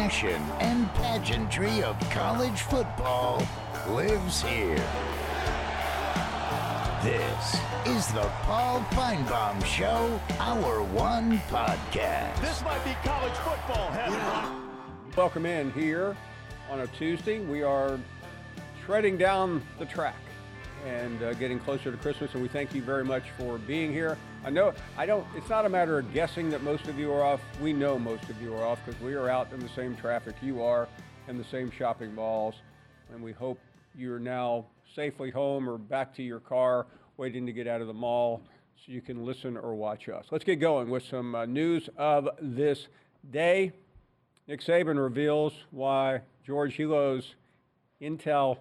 passion and pageantry of college football lives here. This is the Paul Finebaum Show, Hour 1 podcast. This might be college football heaven. Welcome in here on a Tuesday. We are treading down the track and getting closer to Christmas, and we thank you very much for being here. It's not a matter of guessing that most of you are off. We know most of you are off because we are out in the same traffic you are in the same shopping malls, and we hope you're now safely home or back to your car waiting to get out of the mall so you can listen or watch us. Let's get going with some news of this day. Nick Saban reveals why George Helo's intel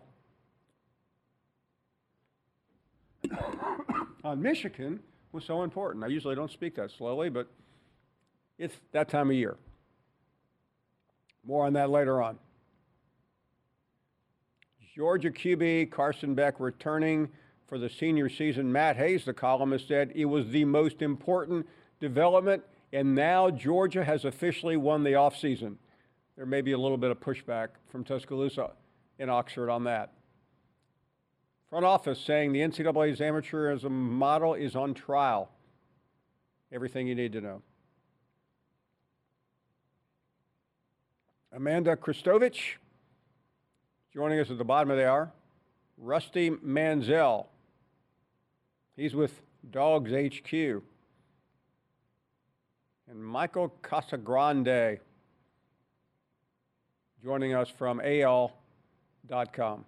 on Michigan was so important. I usually don't speak that slowly, but it's that time of year. More on that later on. Georgia QB Carson Beck returning for the senior season. Matt Hayes, the columnist, said it was the most important development, and now Georgia has officially won the offseason. There may be a little bit of pushback from Tuscaloosa in Oxford on that. Front office saying the NCAA's amateurism model is on trial. Everything you need to know. Amanda Kristovich joining us at the bottom of the hour. Rusty Manziel. He's with Dogs HQ. And Michael Casagrande joining us from AL.com.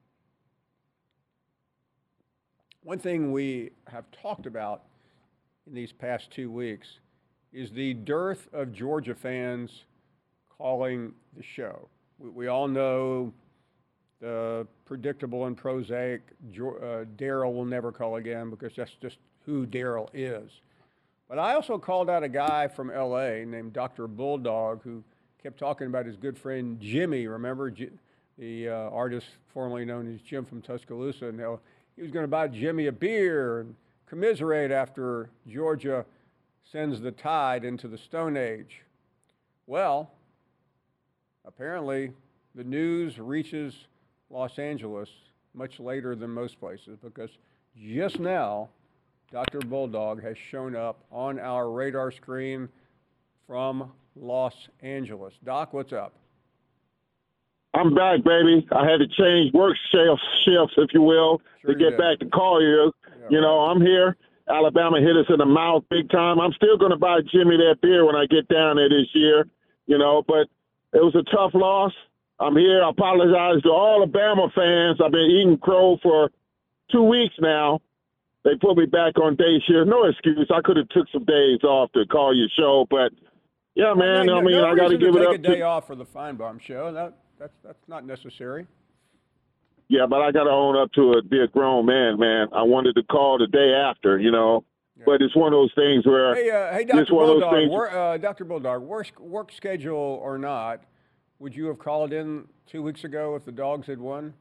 One thing we have talked about in these past 2 weeks is the dearth of Georgia fans calling the show. We all know the predictable and prosaic Daryl will never call again because that's just who Daryl is. But I also called out a guy from L.A. named Dr. Bulldog who kept talking about his good friend Jimmy. Remember the artist formerly known as Jim from Tuscaloosa? And he was going to buy Jimmy a beer and commiserate after Georgia sends the Tide into the Stone Age. Well, apparently the news reaches Los Angeles much later than most places because just now Dr. Bulldog has shown up on our radar screen from Los Angeles. Doc, what's up? I'm back, baby. I had to change work shifts, if you will, to get back to Collier. Yeah, you know, I'm here. Alabama hit us in the mouth big time. I'm still going to buy Jimmy that beer when I get down there this year, you know, but it was a tough loss. I'm here. I apologize to all Alabama fans. I've been eating crow for 2 weeks now. They put me back on day shift. No excuse. I could have took some days off to call your show, but, yeah, man, I got to give it up. Take a day off for the Finebaum show. That's not necessary. Yeah, but I got to own up to it, be a grown man. I wanted to call the day after, you know. Yeah. But it's one of those things where hey, Dr. Bulldog, Dr. Bulldog, work schedule or not, would you have called in 2 weeks ago if the Dogs had won?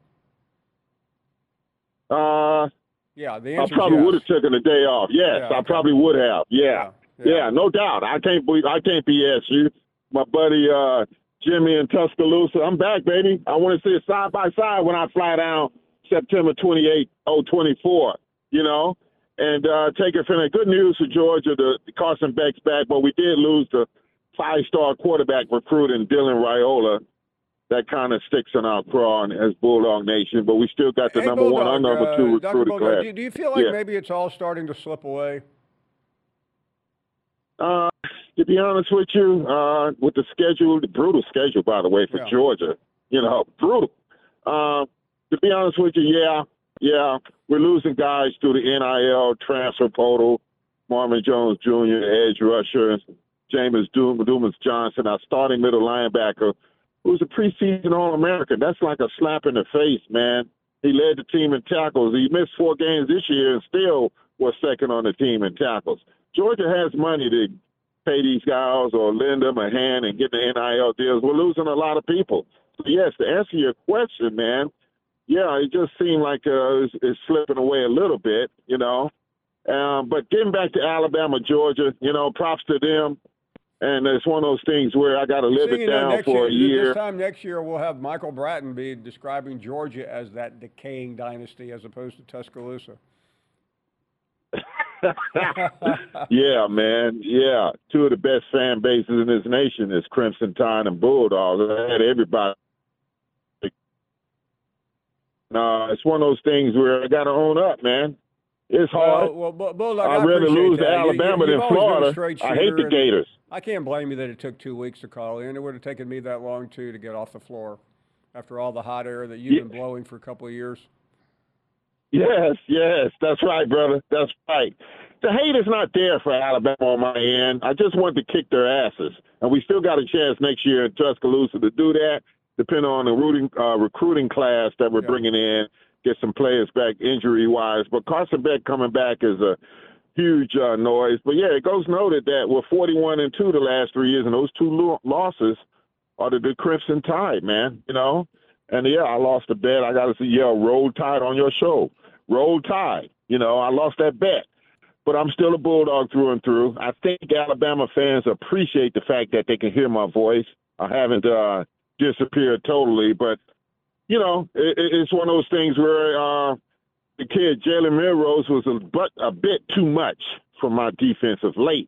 Yeah, the answer I probably yes. would have taken a day off. Yes, yeah, okay. I probably would have. Yeah, no doubt. I can't BS you. My buddy Jimmy in Tuscaloosa. I'm back, baby. I want to see it side by side when I fly down September 28, 2024, you know, and take it from there. Good news for Georgia, the Carson Beck's back, but we did lose the 5-star quarterback recruit in Dylan Raiola. That kind of sticks in our craw as Bulldog Nation, but we still got the number Bulldog, 1 or number 2 recruited class. Do you feel like maybe it's all starting to slip away? To be honest with you, with the schedule, the brutal schedule, by the way, for Georgia, you know, brutal. To be honest with you, yeah, we're losing guys through the NIL transfer portal. Marvin Jones Jr., edge rusher, Jameis Dumas Johnson, our starting middle linebacker, who's a preseason All-American. That's like a slap in the face, man. He led the team in tackles. He missed 4 games this year and still was second on the team in tackles. Georgia has money to pay these guys or lend them a hand and get the NIL deals. We're losing a lot of people. So, yes, to answer your question, man, yeah, it just seemed like it's slipping away a little bit, you know. But getting back to Alabama, Georgia, you know, props to them. And it's one of those things where I got to live it down for a year. This time next year, we'll have Michael Bratton be describing Georgia as that decaying dynasty as opposed to Tuscaloosa. Yeah, man. Yeah. Two of the best fan bases in this nation is Crimson Tide and Bulldogs. I had everybody. It's one of those things where I got to own up, man. It's hard. Well, Bulldog, I'd rather lose to Alabama than Florida. I hate the Gators. I can't blame you that it took 2 weeks to call in. It would have taken me that long, too, to get off the floor after all the hot air that you've been blowing for a couple of years. Yes, that's right, brother. That's right. The hate is not there for Alabama on my end. I just want to kick their asses. And we still got a chance next year in Tuscaloosa to do that, depending on the recruiting class that we're bringing in, get some players back injury-wise. But Carson Beck coming back is a huge noise. But, yeah, it goes noted that we're 41-2 the last 3 years, and those two losses are to the Crimson Tide, man, you know. And, yeah, I lost a bet. I got to yell, Roll Tide on your show. Roll Tide. You know, I lost that bet. But I'm still a Bulldog through and through. I think Alabama fans appreciate the fact that they can hear my voice. I haven't disappeared totally. But, you know, it's one of those things where the kid, Jalen Milrose, was a bit too much for my defensive late.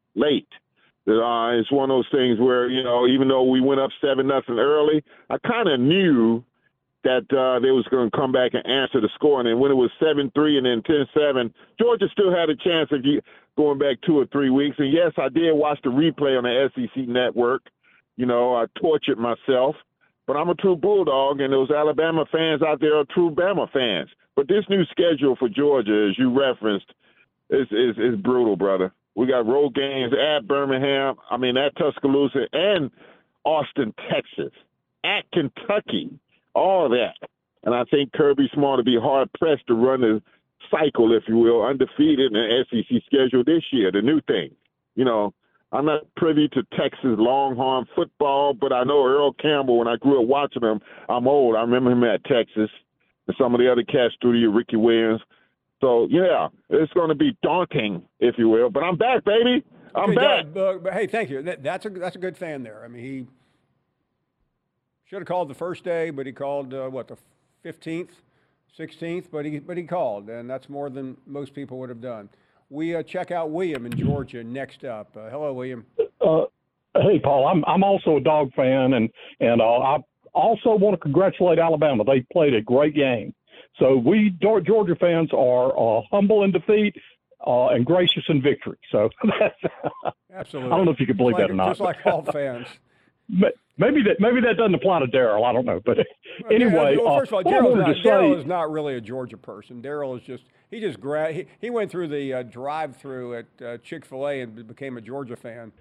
It's one of those things where, you know, even though we went up 7-0 early, I kind of knew that they was going to come back and answer the score. And when it was 7-3 and then 10-7, Georgia still had a chance of going back 2 or 3 weeks. And, yes, I did watch the replay on the SEC network. You know, I tortured myself. But I'm a true Bulldog, and those Alabama fans out there are true Bama fans. But this new schedule for Georgia, as you referenced, is brutal, brother. We got road games at Birmingham, at Tuscaloosa, and Austin, Texas, at Kentucky, all of that. And I think Kirby Smart will be hard-pressed to run the cycle, if you will, undefeated in the SEC schedule this year, the new thing. You know, I'm not privy to Texas Longhorn football, but I know Earl Campbell. When I grew up watching him, I'm old. I remember him at Texas and some of the other cats through the Ricky Williams. So, yeah, it's going to be daunting, if you will. But I'm back, baby. I'm back. But hey, thank you. That's a good fan there. I mean, he should have called the first day, but he called, the 15th, 16th? But he called, and that's more than most people would have done. We check out William in Georgia next up. Hello, William. Hey, Paul. I'm also a Dog fan, and I also want to congratulate Alabama. They played a great game. So we Georgia fans are humble in defeat and gracious in victory. So that's absolutely. I don't know if you can believe that or not. Just like all fans. Maybe that doesn't apply to Darryl. I don't know, but anyway. Well, first of all, Darryl is not really a Georgia person. Darryl is just he went through the drive-through at Chick-fil-A and became a Georgia fan.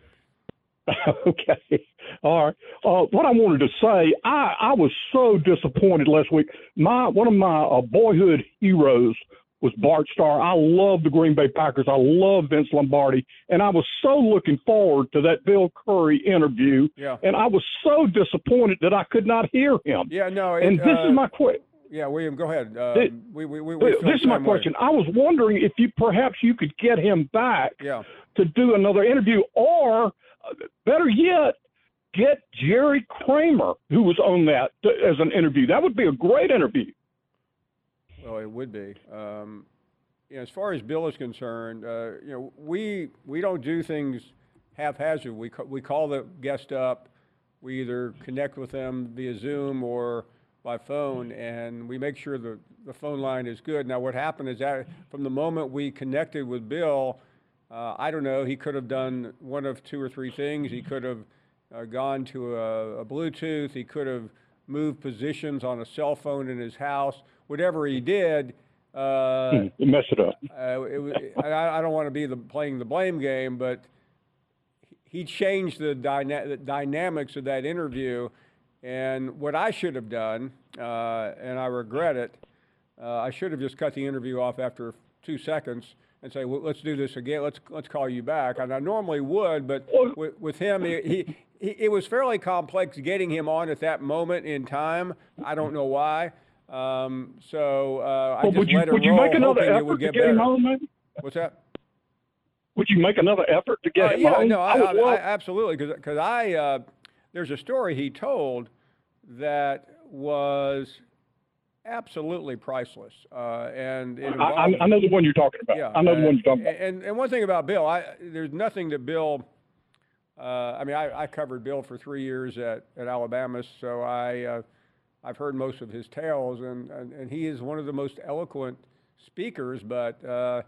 Okay. All right. What I wanted to say, I was so disappointed last week. One of my boyhood heroes was Bart Starr. I love the Green Bay Packers. I love Vince Lombardi. And I was so looking forward to that Bill Curry interview. Yeah. And I was so disappointed that I could not hear him. Yeah, no. And this is my question. Yeah, William, go ahead. This is my question. I was wondering if perhaps you could get him back to do another interview, or better yet, get Jerry Kramer, who was on that, as an interview. That would be a great interview. Well, it would be. As far as Bill is concerned, we don't do things haphazard. We call the guest up. We either connect with them via Zoom or by phone, and we make sure the phone line is good. Now, what happened is that from the moment we connected with Bill, I don't know, he could have done one of 2 or 3 things. He could have gone to a Bluetooth. He could have moved positions on a cell phone in his house. Whatever he did, he messed it up. I don't want to be playing the blame game, but he changed the dynamics of that interview. And what I should have done, and I regret it, I should have just cut the interview off after 2 seconds and say, well, let's do this again. Let's call you back. And I normally would, but with him, it was fairly complex getting him on at that moment in time. I don't know why. I just let it roll, hoping it would get better. What's that? would you make another effort to get him yeah, home? no, I absolutely, because there's a story he told that was absolutely priceless, and it involved, I know the one you're talking about. yeah, I know the one you're talking about. And one thing about Bill, there's nothing that Bill. I covered Bill for 3 years at Alabama, so I've heard most of his tales, and he is one of the most eloquent speakers. But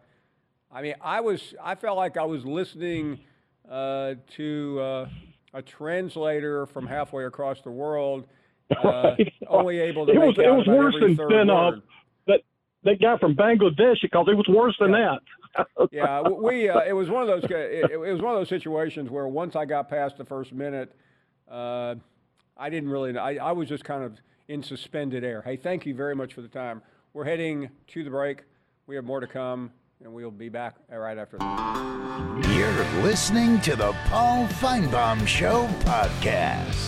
I felt like I was listening to a translator from halfway across the world, only able to make out about every third word. That guy from Bangladesh, because it was worse than that. Yeah, it was one of those. It was one of those situations where once I got past the first minute, I didn't really. I was just kind of in suspended air. Hey, thank you very much for the time. We're heading to the break. We have more to come, and we'll be back right after this. You're listening to the Paul Feinbaum Show podcast.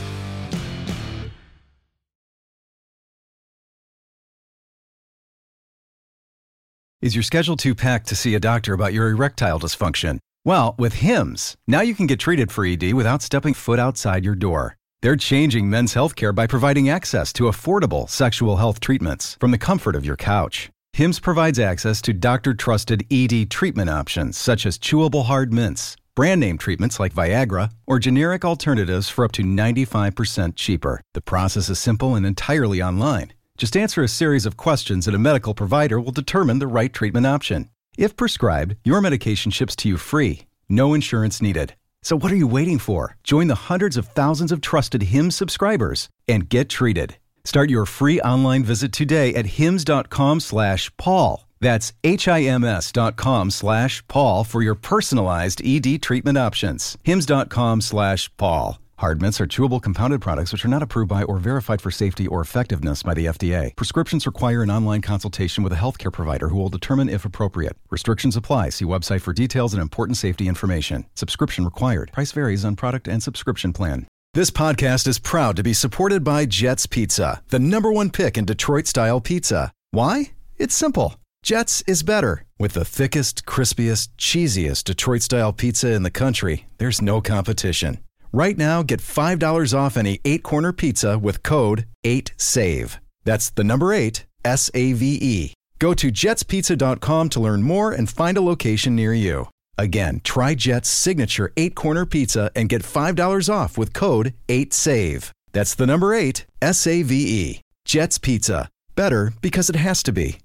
Is your schedule too packed to see a doctor about your erectile dysfunction? Well, with Hims, now you can get treated for ED without stepping foot outside your door. They're changing men's healthcare by providing access to affordable sexual health treatments from the comfort of your couch. Hims provides access to doctor-trusted ED treatment options such as chewable hard mints, brand name treatments like Viagra, or generic alternatives for up to 95% cheaper. The process is simple and entirely online. Just answer a series of questions and a medical provider will determine the right treatment option. If prescribed, your medication ships to you free. No insurance needed. So what are you waiting for? Join the hundreds of thousands of trusted Hims subscribers and get treated. Start your free online visit today at hims.com/Paul. That's HIMS.com/Paul for your personalized ED treatment options. hims.com/Paul. Hard mints are chewable compounded products which are not approved by or verified for safety or effectiveness by the FDA. Prescriptions require an online consultation with a healthcare provider who will determine if appropriate. Restrictions apply. See website for details and important safety information. Subscription required. Price varies on product and subscription plan. This podcast is proud to be supported by Jets Pizza, the #1 pick in Detroit-style pizza. Why? It's simple. Jets is better. With the thickest, crispiest, cheesiest Detroit-style pizza in the country, there's no competition. Right now, get $5 off any 8-corner pizza with code 8SAVE. That's the number 8, SAVE. Go to jetspizza.com to learn more and find a location near you. Again, try Jet's signature 8-corner pizza and get $5 off with code 8SAVE. That's the number 8, SAVE. Jet's Pizza. Better because it has to be.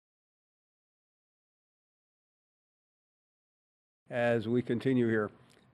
As we continue here.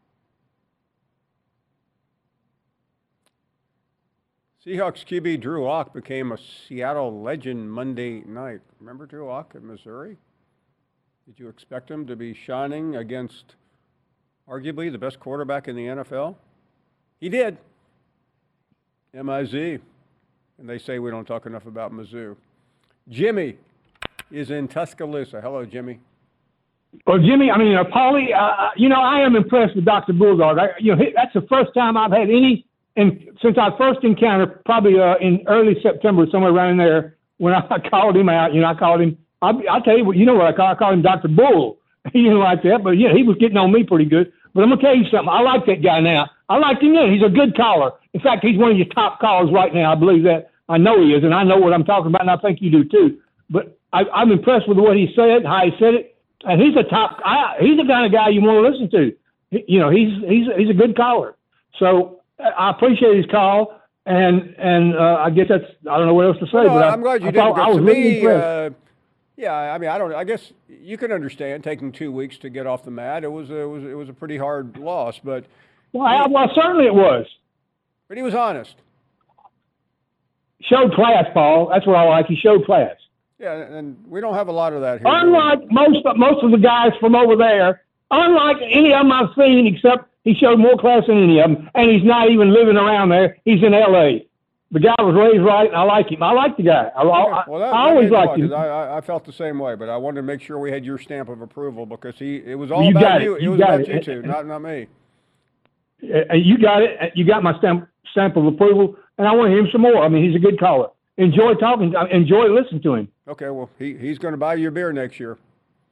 Seahawks QB Drew Lock became a Seattle legend Monday night. Remember Drew Lock at Missouri? Did you expect him to be shining against arguably the best quarterback in the NFL? He did. M-I-Z. And they say we don't talk enough about Mizzou. Jimmy is in Tuscaloosa. Hello, Jimmy. Well, Jimmy, Paulie, I am impressed with Dr. Bulldog. That's the first time I've had any. And since I first encountered, probably in early September, somewhere around there, when I called him out, I called him, I'll tell you what, what I call him Dr. Bull. He didn't like that, but he was getting on me pretty good. But I'm going to tell you something. I like that guy now. I like him then. He's a good caller. In fact, he's one of your top callers right now. I believe that. I know he is, and I know what I'm talking about, and I think you do too. But I'm impressed with what he said, how he said it. And he's he's the kind of guy you want to listen to. He's a good caller. So I appreciate his call, and I guess I don't know what else to say. But I'm glad you did. I was really impressed. I guess you can understand taking 2 weeks to get off the mat. It was a pretty hard loss, but certainly it was. But he was honest. Showed class, Paul. That's what I like. He showed class. Yeah, and we don't have a lot of that here. Unlike most of the guys from over there, unlike any of them I've seen, except he showed more class than any of them, and he's not even living around there. He's in L.A. The guy was raised right, and I like him. I like the guy. I always liked him. I felt the same way, but I wanted to make sure we had your stamp of approval because it was all about you. It was about you two, not me. You got it. You got my stamp of approval, and I want to hear him some more. He's a good caller. Enjoy talking. Enjoy listening to him. Okay, well, he's going to buy you a beer next year.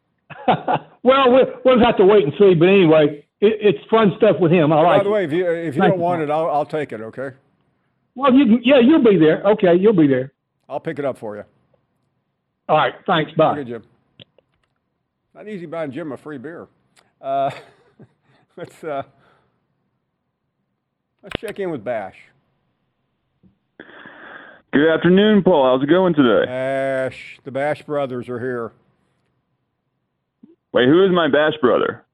Well, we'll have to wait and see. But anyway, it's fun stuff with him. I like it. By the way, if you don't want it, I'll take it, okay? Well, you'll be there. Okay, you'll be there. I'll pick it up for you. All right, thanks. Bye. Okay, Jim. Not easy buying Jim a free beer. Let's check in with Bash. Good afternoon, Paul. How's it going today? Bash. The Bash brothers are here. Wait, who is my Bash brother?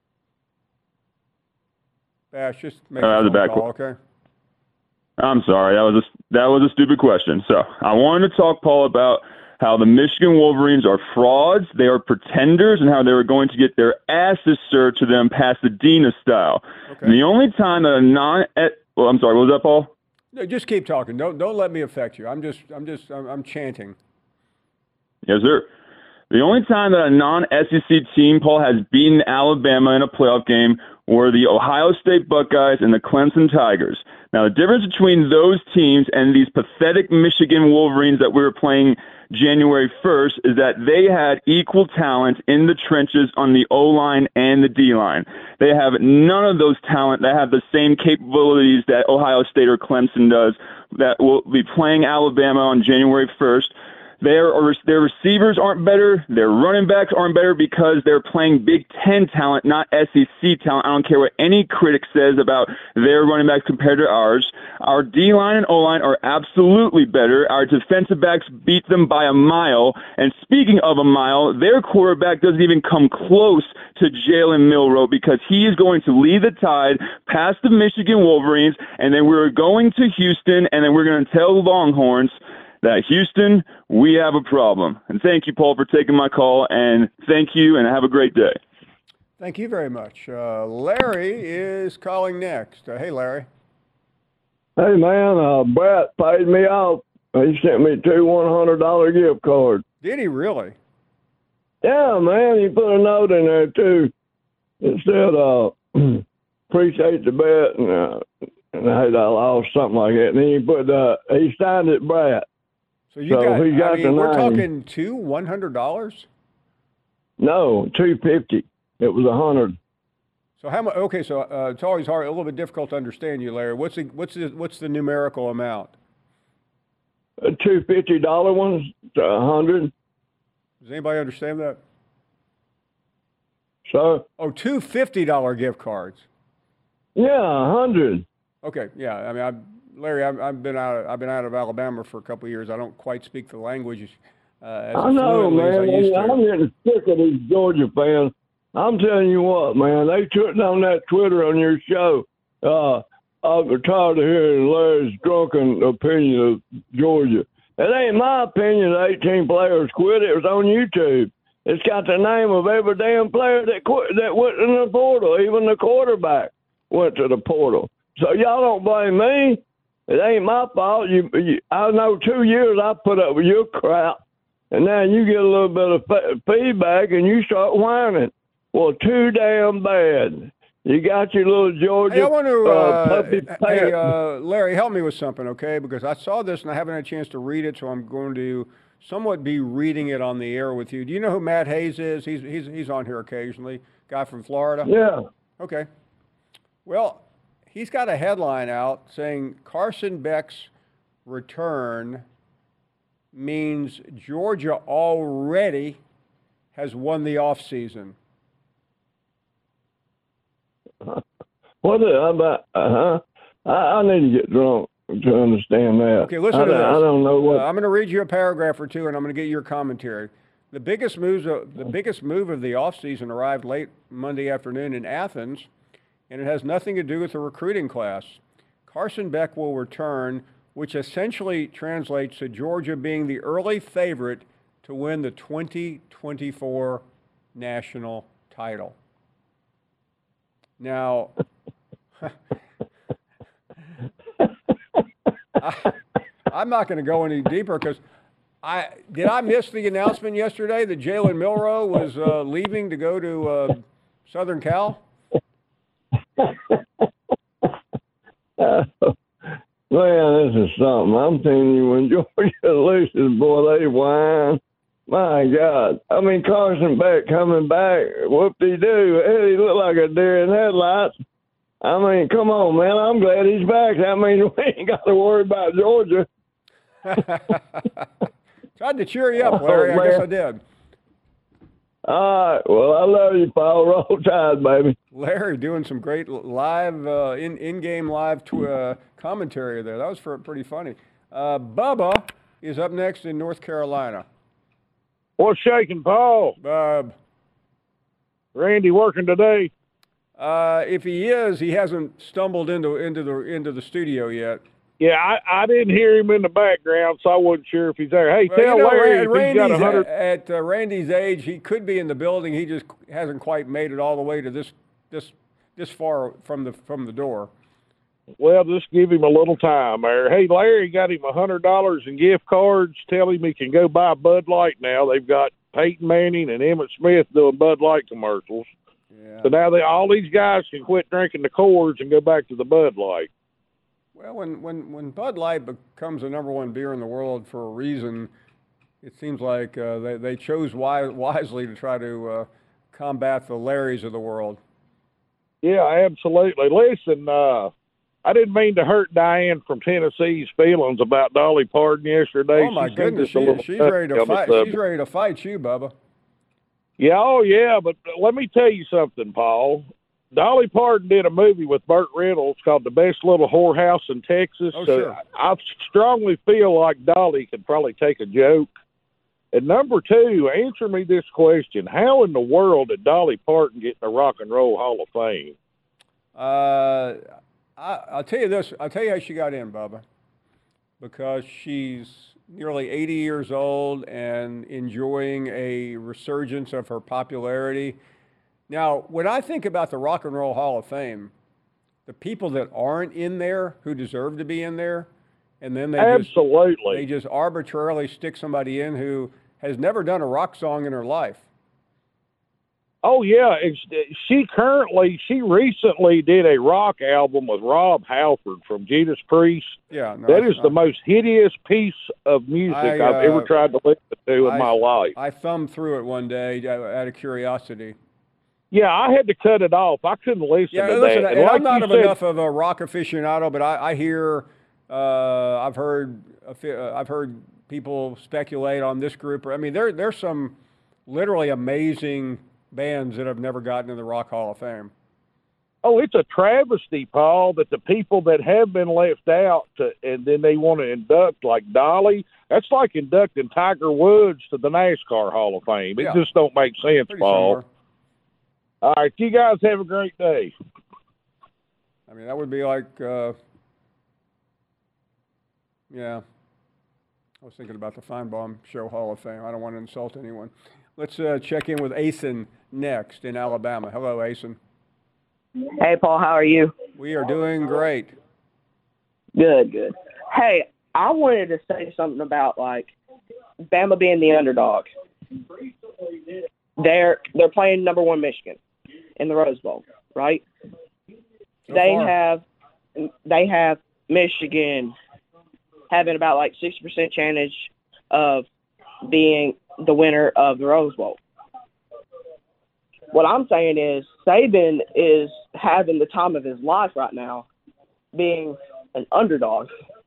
Bash, just make a phone call, okay? I'm sorry. That was a stupid question. So I wanted to talk, Paul, about how the Michigan Wolverines are frauds, they are pretenders, and how they were going to get their asses served to them Pasadena style. Okay. And the only time that I'm sorry, what was that, Paul? No, just keep talking. Don't let me affect you. I'm chanting. Yes, sir. The only time that a non-SEC team, Paul, has beaten Alabama in a playoff game were the Ohio State Buckeyes and the Clemson Tigers. Now, the difference between those teams and these pathetic Michigan Wolverines that we were playing January 1st is that they had equal talent in the trenches on the O-line and the D-line. They have none of those talent that have the same capabilities that Ohio State or Clemson does that will be playing Alabama on January 1st. Their receivers aren't better. Their running backs aren't better because they're playing Big Ten talent, not SEC talent. I don't care what any critic says about their running backs compared to ours. Our D-line and O-line are absolutely better. Our defensive backs beat them by a mile. And speaking of a mile, their quarterback doesn't even come close to Jalen Milroe because he is going to lead the Tide past the Michigan Wolverines, and then we're going to Houston, and then we're going to tell the Longhorns that Houston, we have a problem. And thank you, Paul, for taking my call, and thank you, and have a great day. Thank you very much. Larry is calling next. Hey, Larry. Hey, man, Brett paid me off. He sent me two $100 gift cards. Did he really? Yeah, man, he put a note in there, too. It said, appreciate the bet, and I lost, something like that. And then he signed it, Brett. So we're talking two $100? No, $250. It was $100. So how much? Okay, so it's always a little bit difficult to understand you, Larry. What's the numerical amount? Two $50 ones, $100. Does anybody understand that? So? Oh, two $50 gift cards. Yeah, $100. Okay, yeah. I mean, Larry, I've been out of Alabama for a couple of years. I don't quite speak the language as fluently as I used to. I'm getting sick of these Georgia fans. I'm telling you what, man, they took on that Twitter on your show. I'm tired of hearing Larry's drunken opinion of Georgia. It ain't my opinion that 18 players quit. It was on YouTube. It's got the name of every damn player that quit, that went in the portal. Even the quarterback went to the portal. So y'all don't blame me. It ain't my fault. I know 2 years I put up with your crap, and now you get a little bit of feedback and you start whining. Well, too damn bad. You got your little Georgia. Hey, I want to, Larry, help me with something, okay? Because I saw this and I haven't had a chance to read it, so I'm going to somewhat be reading it on the air with you. Do you know who Matt Hayes is? He's on here occasionally. Guy from Florida. Yeah. Okay. Well, he's got a headline out saying Carson Beck's return means Georgia already has won the offseason. What about? I need to get drunk to understand that. Okay, listen to this. I don't know what. I'm going to read you a paragraph or two, and I'm going to get your commentary. The biggest move of the offseason arrived late Monday afternoon in Athens, and it has nothing to do with the recruiting class. Carson Beck will return, which essentially translates to Georgia being the early favorite to win the 2024 national title. Now, I'm not going to go any deeper because did I miss the announcement yesterday that Jalen Milroe was leaving to go to Southern Cal? Man, this is something. I'm telling you, when Georgia loses, boy, they whine. My God. I mean, Carson Beck coming back. Whoop-de-doo. He looked like a deer in headlights. I mean, come on, man. I'm glad he's back. That means we ain't got to worry about Georgia. Tried to cheer you up, Larry. I guess I did. All right. Well, I love you, Paul. Roll Tide, baby. Larry doing some great live, in-game live commentary there. That was pretty funny. Bubba is up next in North Carolina. What's shaking, Paul? Randy working today? If he is, he hasn't stumbled into the studio yet. Yeah, I didn't hear him in the background, so I wasn't sure if he's there. Hey, tell Larry if he's got 100. At Randy's age, he could be in the building. He just hasn't quite made it all the way to this far from the door. Well, just give him a little time there. Hey, Larry got him $100 in gift cards. Tell him he can go buy Bud Light now. They've got Peyton Manning and Emmitt Smith doing Bud Light commercials. Yeah. So now all these guys can quit drinking the Coors and go back to the Bud Light. Well, when Bud Light becomes the number one beer in the world for a reason, it seems like they chose wisely to try to combat the Larrys of the world. Yeah, absolutely. Listen, I didn't mean to hurt Diane from Tennessee's feelings about Dolly Parton yesterday. Oh my goodness, she's ready to fight. She's ready to fight you, Bubba. Yeah, oh yeah, but let me tell you something, Paul. Dolly Parton did a movie with Burt Reynolds called The Best Little Whorehouse in Texas. Oh, so sure. I strongly feel like Dolly could probably take a joke. And number two, answer me this question. How in the world did Dolly Parton get in the Rock and Roll Hall of Fame? I'll tell you this. I'll tell you how she got in, Bubba. Because she's nearly 80 years old and enjoying a resurgence of her popularity. Now, when I think about the Rock and Roll Hall of Fame, the people that aren't in there who deserve to be in there, and then they just arbitrarily stick somebody in who has never done a rock song in her life. Oh, yeah. She recently did a rock album with Rob Halford from Judas Priest. Yeah, no, that is the most hideous piece of music I've ever tried to listen to in my life. I thumbed through it one day out of curiosity. Yeah, I had to cut it off. I couldn't listen to that. And I'm not enough of a rock aficionado, but I hear, I've heard people speculate on this group. I mean, there's some literally amazing bands that have never gotten in the Rock Hall of Fame. Oh, it's a travesty, Paul, that the people that have been left out and then they want to induct like Dolly. That's like inducting Tiger Woods to the NASCAR Hall of Fame. It just don't make sense, Pretty Paul. similar. All right, you guys have a great day. I mean, that would be like, yeah. I was thinking about the Feinbaum Show Hall of Fame. I don't want to insult anyone. Let's check in with Asen next in Alabama. Hello, Asen. Hey, Paul, how are you? We are doing great. Good. Hey, I wanted to say something about, like, Bama being the underdog. They're playing number one Michigan in the Rose Bowl, right? They have Michigan having about like 60% chance of being the winner of the Rose Bowl. What I'm saying is Saban is having the time of his life right now, being an underdog.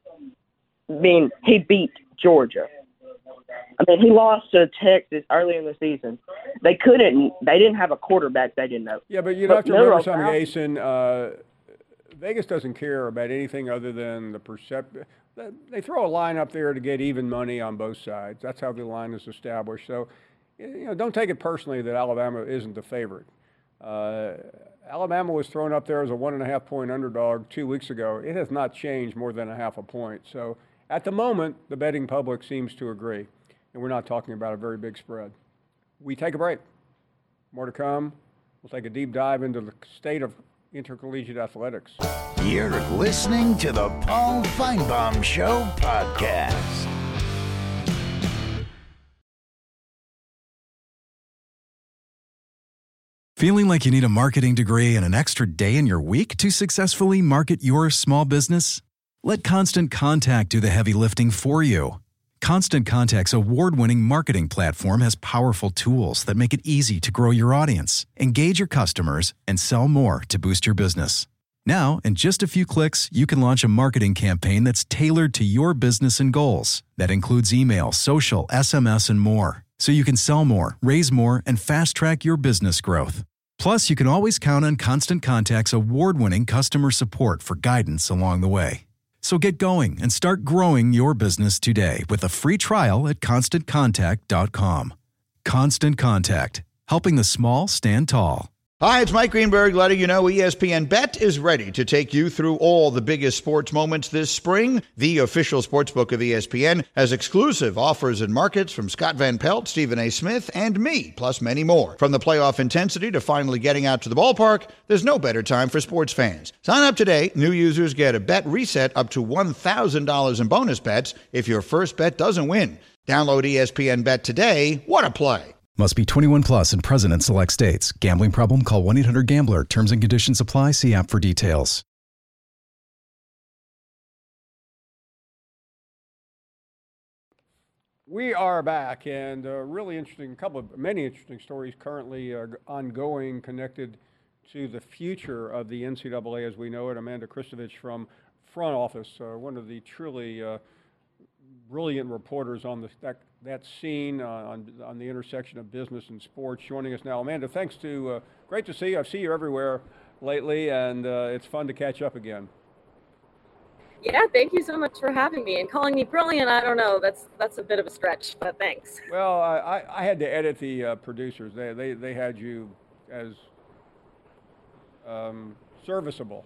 He beat Georgia. I mean, he lost to Texas early in the season. They didn't have a quarterback they didn't know. Yeah, but you have to remember something, Asen. Vegas doesn't care about anything other than the perception. They throw a line up there to get even money on both sides. That's how the line is established. So, don't take it personally that Alabama isn't the favorite. Alabama was thrown up there as a 1.5-point underdog 2 weeks ago. It has not changed more than 0.5 point. So, at the moment, the betting public seems to agree. And we're not talking about a very big spread. We take a break. More to come. We'll take a deep dive into the state of intercollegiate athletics. You're listening to the Paul Feinbaum Show podcast. Feeling like you need a marketing degree and an extra day in your week to successfully market your small business? Let Constant Contact do the heavy lifting for you. Constant Contact's award-winning marketing platform has powerful tools that make it easy to grow your audience, engage your customers, and sell more to boost your business. Now, in just a few clicks, you can launch a marketing campaign that's tailored to your business and goals. That includes email, social, SMS, and more. So you can sell more, raise more, and fast-track your business growth. Plus, you can always count on Constant Contact's award-winning customer support for guidance along the way. So get going and start growing your business today with a free trial at ConstantContact.com. Constant Contact, helping the small stand tall. Hi, it's Mike Greenberg letting you know ESPN Bet is ready to take you through all the biggest sports moments this spring. The official sportsbook of ESPN has exclusive offers and markets from Scott Van Pelt, Stephen A. Smith, and me, plus many more. From the playoff intensity to finally getting out to the ballpark, there's no better time for sports fans. Sign up today. New users get a bet reset up to $1,000 in bonus bets if your first bet doesn't win. Download ESPN Bet today. What a play. Must be 21 plus and present in select states. Gambling problem? Call 1-800-GAMBLER. Terms and conditions apply. See app for details. We are back, and really interesting, many interesting stories currently ongoing connected to the future of the NCAA as we know it. Amanda Kristovich from Front Office, one of the truly brilliant reporters on that scene on the intersection of business and sports, joining us now. Amanda, great to see you. I see you everywhere lately, and it's fun to catch up again. Yeah, thank you so much for having me and calling me brilliant. I don't know, that's a bit of a stretch, but thanks. Well, I had to edit the producers. They had you as serviceable.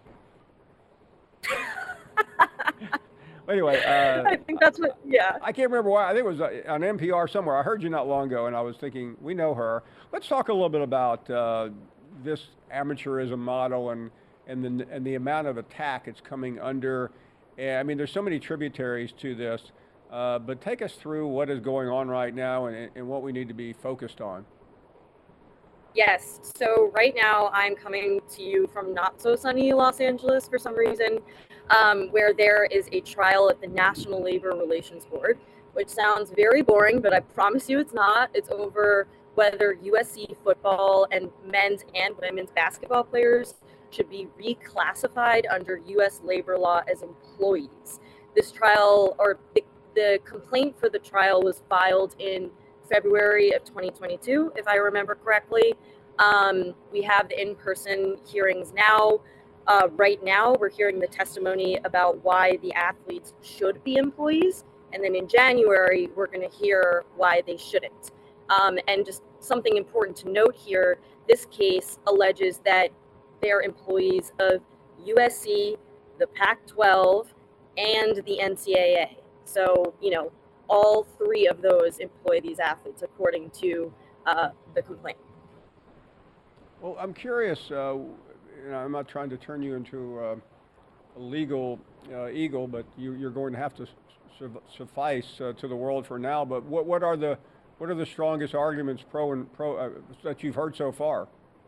Anyway, I think that's what, yeah. I can't remember why. I think it was on NPR somewhere. I heard you not long ago, and I was thinking, we know her. Let's talk a little bit about this amateurism model and the amount of attack it's coming under. I mean, there's so many tributaries to this, but take us through what is going on right now and what we need to be focused on. Yes. So right now I'm coming to you from not so sunny Los Angeles for some reason, where there is a trial at the National Labor Relations Board, which sounds very boring, but I promise you it's not. It's over whether USC football and men's and women's basketball players should be reclassified under U.S. labor law as employees. This trial, or the complaint for the trial, was filed in February of 2022, if I remember correctly. We have the in-person hearings now. Right now, we're hearing the testimony about why the athletes should be employees. And then in January, we're going to hear why they shouldn't. And just something important to note here, this case alleges that they're employees of USC, the Pac-12, and the NCAA. So, all three of those employ these athletes according to the complaint. Well, I'm curious, I'm not trying to turn you into a legal eagle, but you're going to have to suffice to the world for now. But what are the strongest arguments pro that you've heard so far?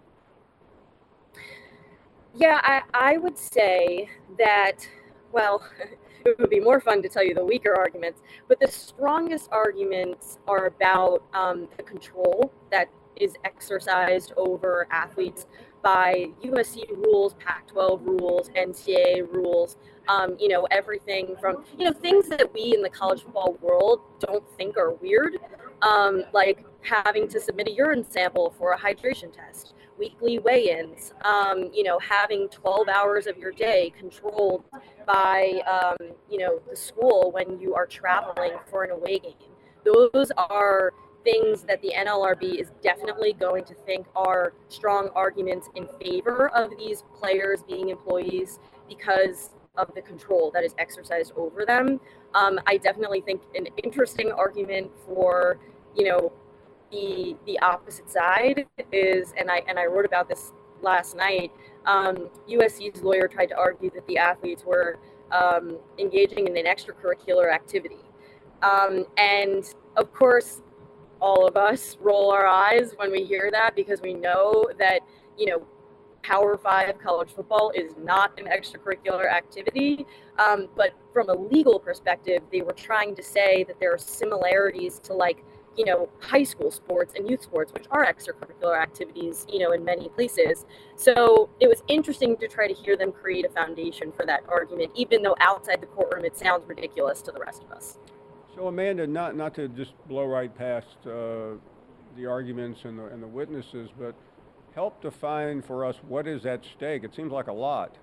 Yeah, I would say that, well, it would be more fun to tell you the weaker arguments, but the strongest arguments are about the control that is exercised over athletes by USC rules, Pac-12 rules, NCAA rules, everything from, things that we in the college football world don't think are weird, like having to submit a urine sample for a hydration test, weekly weigh-ins, having 12 hours of your day controlled by, the school when you are traveling for an away game. Those are things that the NLRB is definitely going to think are strong arguments in favor of these players being employees because of the control that is exercised over them. I definitely think an interesting argument for, the opposite side is, and I wrote about this last night, USC's lawyer tried to argue that the athletes were engaging in an extracurricular activity. And of course, all of us roll our eyes when we hear that because we know that, Power 5 college football is not an extracurricular activity, but from a legal perspective, they were trying to say that there are similarities to high school sports and youth sports, which are extracurricular activities, in many places. So it was interesting to try to hear them create a foundation for that argument, even though outside the courtroom it sounds ridiculous to the rest of us. So Amanda, not to just blow right past the arguments and the witnesses, but help define for us what is at stake. It seems like a lot.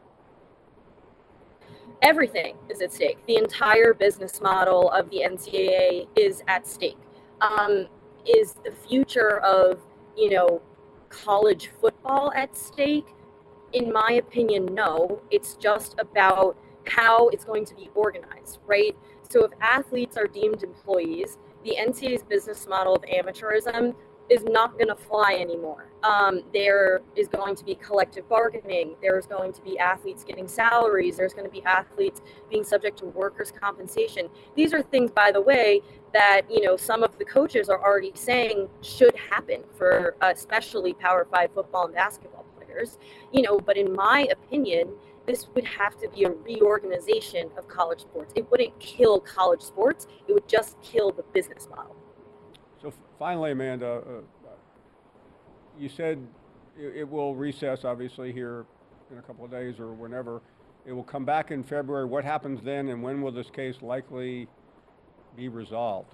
Everything is at stake. The entire business model of the NCAA is at stake. Is the future of, college football at stake? In my opinion, no. It's just about how it's going to be organized, right? So if athletes are deemed employees, the NCAA's business model of amateurism is not going to fly anymore. There is going to be collective bargaining. There's going to be athletes getting salaries. There's going to be athletes being subject to workers' compensation. These are things, by the way, that, some of the coaches are already saying should happen for especially Power 5 football and basketball players. But in my opinion, this would have to be a reorganization of college sports. It wouldn't kill college sports. It would just kill the business model. So finally, Amanda, you said it will recess, obviously, here in a couple of days or whenever. It will come back in February. What happens then, and when will this case likely be resolved?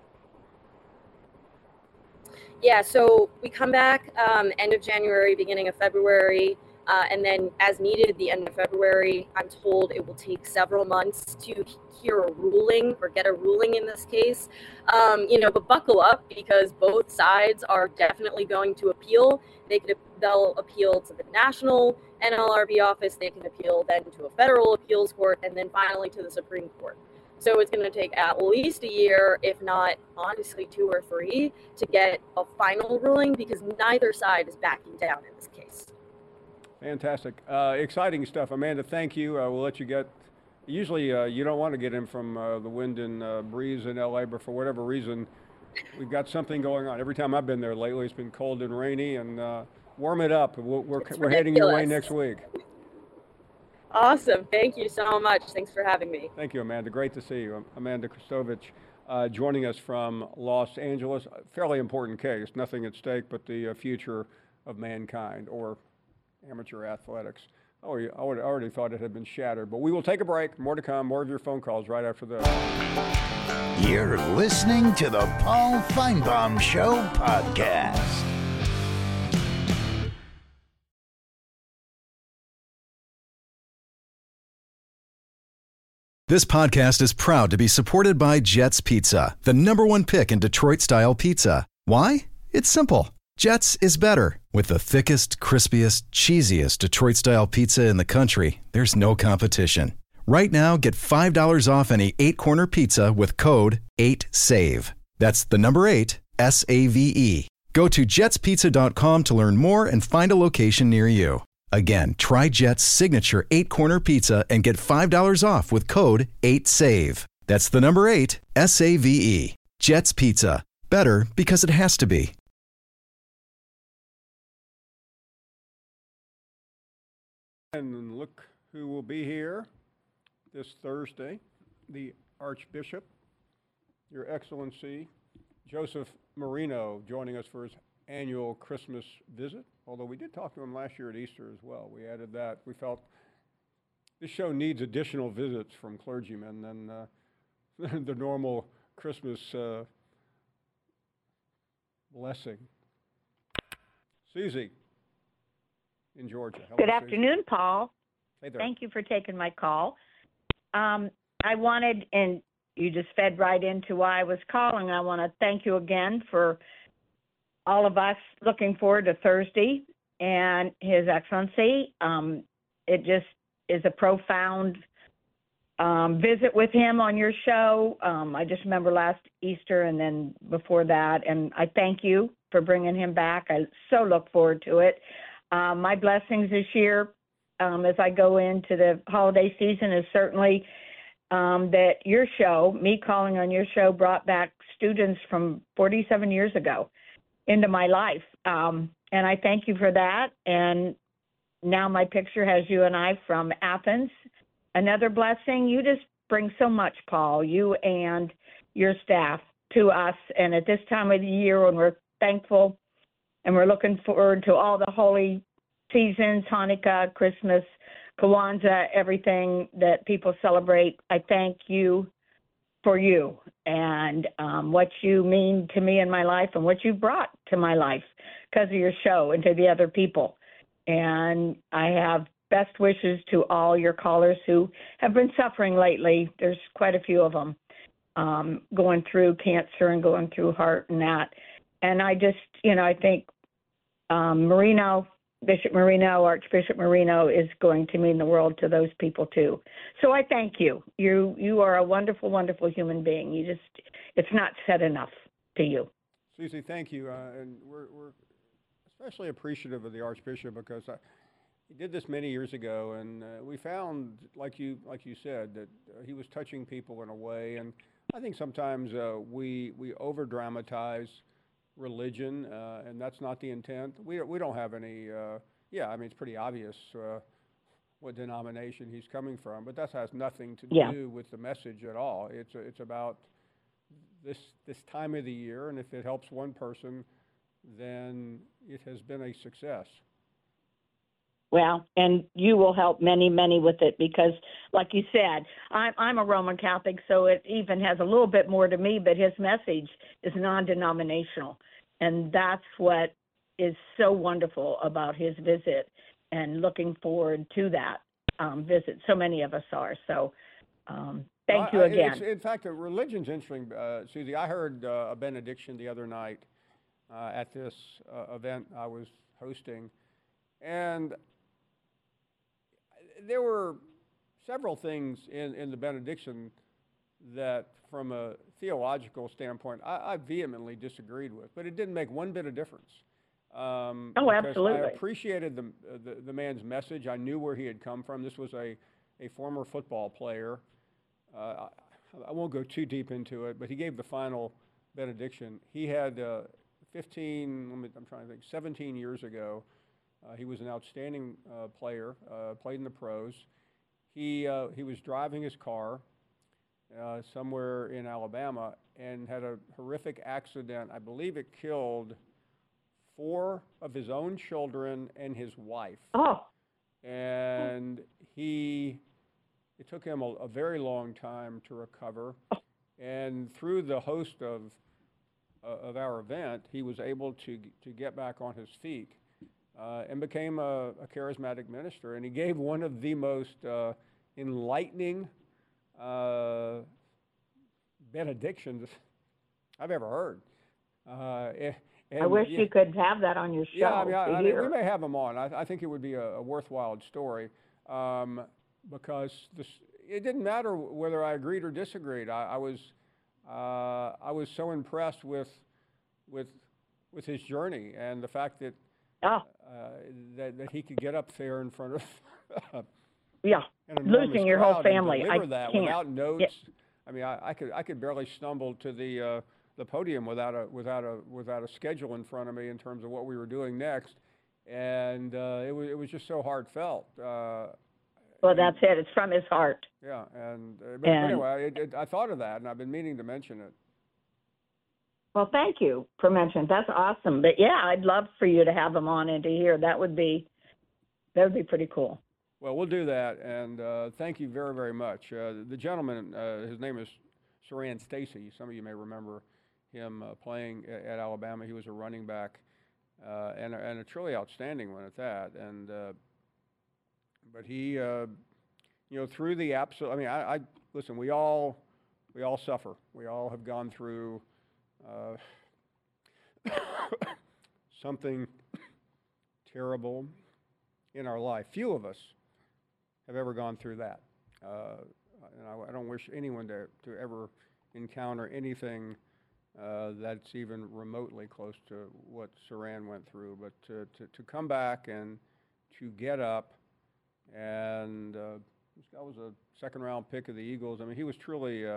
Yeah, so we come back end of January, beginning of February. And then as needed at the end of February, I'm told it will take several months to hear a ruling or get a ruling in this case. But buckle up, because both sides are definitely going to appeal. They'll appeal to the national NLRB office. They can appeal then to a federal appeals court, and then finally to the Supreme Court. So it's going to take at least a year, if not honestly 2 or 3, to get a final ruling, because neither side is backing down in this case. Fantastic. Exciting stuff. Amanda, thank you. We'll let you get, usually you don't want to get in from the wind and breeze in LA, but for whatever reason, we've got something going on. Every time I've been there lately, it's been cold and rainy, and warm it up. We're heading your way next week. Awesome. Thank you so much. Thanks for having me. Thank you, Amanda. Great to see you. Amanda Krstovich joining us from Los Angeles. A fairly important case. Nothing at stake but the future of mankind, or amateur athletics. Oh, I already thought it had been shattered, but we will take a break. More to come. More of your phone calls right after this. You're listening to the Paul Finebaum Show podcast. This podcast is proud to be supported by Jets Pizza, the #1 pick in Detroit-style pizza. Why? It's simple. Jets is better. With the thickest, crispiest, cheesiest Detroit-style pizza in the country, there's no competition. Right now, get $5 off any 8-corner pizza with code 8SAVE. That's the number 8, SAVE. Go to jetspizza.com to learn more and find a location near you. Again, try Jet's signature 8-corner pizza and get $5 off with code 8SAVE. That's the number 8, SAVE. Jet's Pizza. Better because it has to be. And look who will be here this Thursday, the Archbishop, Your Excellency, Joseph Marino, joining us for his annual Christmas visit, although we did talk to him last year at Easter as well. We added that. We felt this show needs additional visits from clergymen than the normal Christmas blessing. Susie in Georgia. Hello, Good afternoon, Susie. Paul. Hey there. Thank you for taking my call. I wanted, and you just fed right into why I was calling. I want to thank you again for all of us looking forward to Thursday and His Excellency. It just is a profound visit with him on your show. I just remember last Easter and then before that, and I thank you for bringing him back. I so look forward to it. My blessings this year as I go into the holiday season is certainly that your show, me calling on your show, brought back students from 47 years ago into my life. And I thank you for that. And now my picture has you and I from Athens. Another blessing. You just bring so much, Paul, you and your staff, to us. And at this time of the year when we're thankful and we're looking forward to all the holy seasons, Hanukkah, Christmas, Kwanzaa, everything that people celebrate, I thank you for you and what you mean to me in my life and what you brought to my life because of your show and to the other people. And I have best wishes to all your callers who have been suffering lately. There's quite a few of them going through cancer and going through heart and that. And I just, I think Bishop Marino, Archbishop Marino is going to mean the world to those people too. So I thank you. You are a wonderful, wonderful human being. It's not said enough to you. Susie, thank you. And we're especially appreciative of the Archbishop because he did this many years ago, and we found, like you said, that he was touching people in a way. And I think sometimes we over-dramatize religion, and that's not the intent. We don't have any. It's pretty obvious what denomination he's coming from, but that has nothing to do with the message at all. It's about this time of the year, and if it helps one person, then it has been a success. Well, and you will help many, many with it because, like you said, I'm a Roman Catholic, so it even has a little bit more to me, but his message is non-denominational. And that's what is so wonderful about his visit and looking forward to that visit. So many of us are. So thank you again. In fact, religion's interesting, Susie. I heard a benediction the other night at this event I was hosting. And there were several things in the benediction that, from a theological standpoint, I vehemently disagreed with, but it didn't make one bit of difference. Absolutely. I appreciated the man's message. I knew where he had come from. This was a former football player. I won't go too deep into it, but he gave the final benediction. He had 17 years ago, he was an outstanding player, played in the pros. He was driving his car somewhere in Alabama and had a horrific accident. I believe it killed 4 of his own children and his wife. Oh. And it took him a very long time to recover. And through the host of our event, he was able to get back on his feet. And became a charismatic minister. And he gave one of the most enlightening benedictions I've ever heard. I wish you could have that on your show. Yeah, we may have him on. I think it would be a worthwhile story because it didn't matter whether I agreed or disagreed. I was so impressed with his journey and the fact that that he could get up there in front of losing your whole family. I can't. Without notes. Yeah. I mean, I could barely stumble to the podium without a schedule in front of me in terms of what we were doing next, and it was just so heartfelt. Well, that's it. It's from his heart. Yeah, but anyway, I thought of that, and I've been meaning to mention it. Well, thank you for mentioning. That's awesome. But yeah, I'd love for you to have him on and to hear. That would be pretty cool. Well, we'll do that, and thank you very, very much. The gentleman, his name is Saran Stacy. Some of you may remember him playing at Alabama. He was a running back, and a truly outstanding one at that. And but he, through the absolute. I mean, I listen. We all suffer. We all have gone through. Something terrible in our life. Few of us have ever gone through that. And I don't wish anyone to ever encounter anything that's even remotely close to what Saran went through. But to come back and to get up, and this guy was a second-round pick of the Eagles. I mean, he was truly.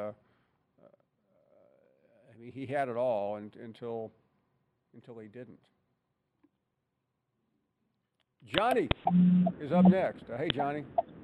He had it all until he didn't. Johnny is up next. Hey, Johnny.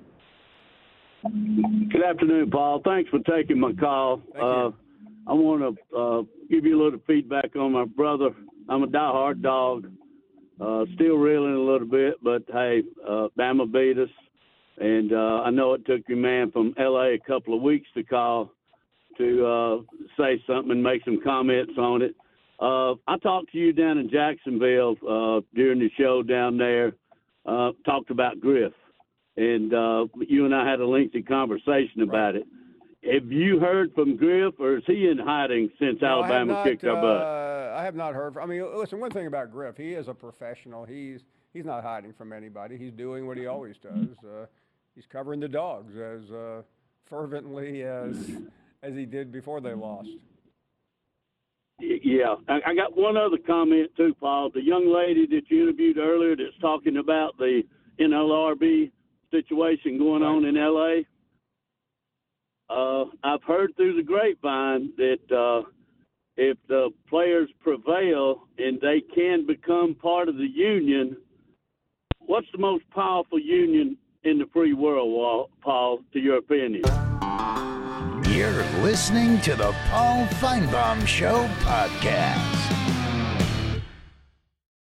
Good afternoon, Paul. Thanks for taking my call. I want to give you a little feedback on my brother. I'm a diehard dog. Still reeling a little bit, but hey, Bama beat us. And I know it took your man from L.A. a couple of weeks to call to say something and make some comments on it. I talked to you down in Jacksonville during the show down there, talked about Griff. And you and I had a lengthy conversation about it. Have you heard from Griff, or is he in hiding since Alabama kicked our butt? I have not heard. I mean, listen, one thing about Griff, he is a professional. He's not hiding from anybody. He's doing what he always does. He's covering the Dogs as fervently as he did before they lost. Yeah. I got one other comment, too, Paul. The young lady that you interviewed earlier that's talking about the NLRB situation going on in L.A., I've heard through the grapevine that if the players prevail and they can become part of the union, what's the most powerful union in the free world, Paul, to your opinion? You're listening to the Paul Feinbaum Show podcast.